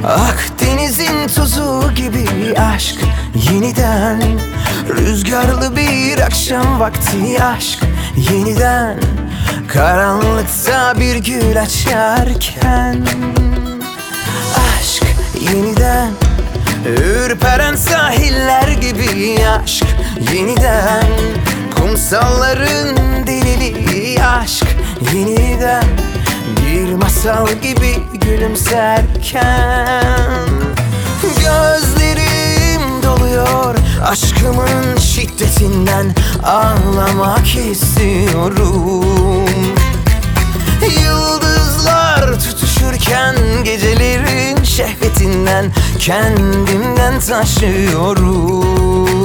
Akdeniz'in tozu gibi aşk yeniden. Rüzgarlı bir akşam vakti aşk yeniden. Karanlıkta bir gül açarken aşk yeniden. Ürperen sahiller gibi aşk yeniden. Kumsalların deliliği aşk yeniden. Bir masal gibi gülümserken gözlerim doluyor aşkımın şiddetinden. Ağlamak istiyorum. Yıldızlar tutuşurken gecelerin şehvetinden kendimden taşıyorum.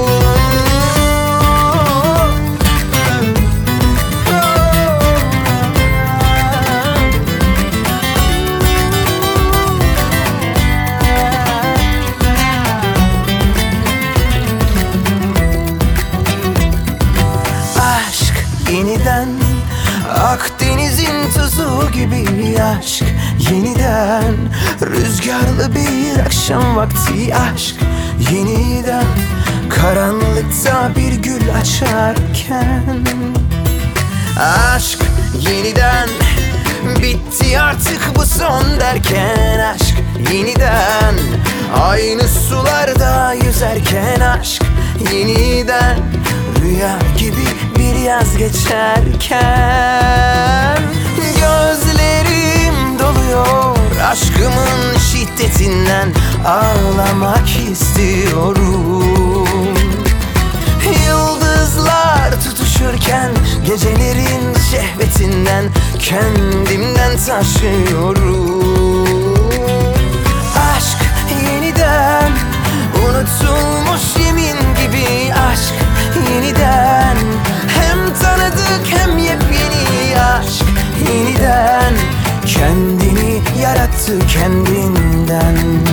Yeniden Akdeniz'in tuzu gibi aşk yeniden. Rüzgarlı bir akşam vakti aşk yeniden. Karanlıkta bir gül açarken aşk yeniden. Bitti artık bu son derken aşk yeniden. Aynı sularda yüzerken aşk yeniden. Rüya gibi bir yaz geçerken gözlerim doluyor aşkımın şiddetinden. Ağlamak istiyorum. Yıldızlar tutuşurken gecelerin şehvetinden kendimden taşıyorum. Aşk yeniden. Unutulmuş yemin gibi aşk yeniden. Hem tanıdık hem yepyeni aşk yeniden. Kendini yarattı kendinden.